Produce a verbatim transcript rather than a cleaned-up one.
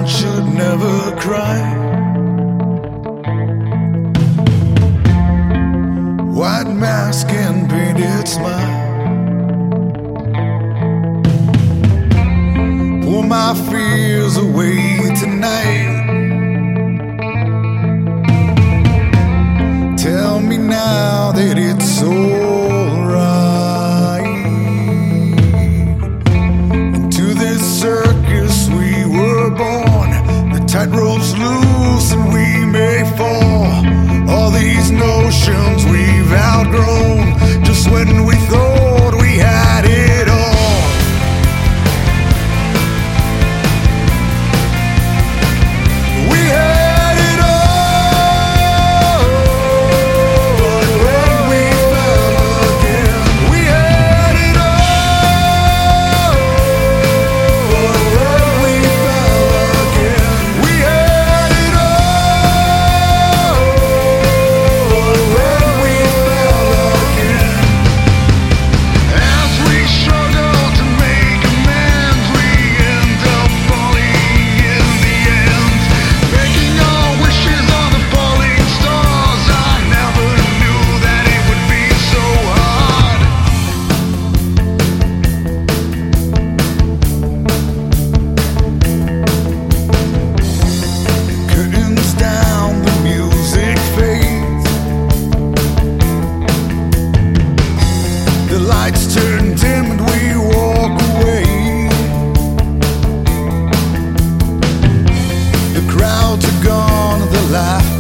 child should never cry. White mask and painted smile. Pour my fears away tonight. Tell me now that it's alright. Into this circus we were born. The tightropes loose and we may fall. All these notions we've outgrown. Just when we thought we had it all. The lights turn dim and we walk away. The crowds are gone, the laughter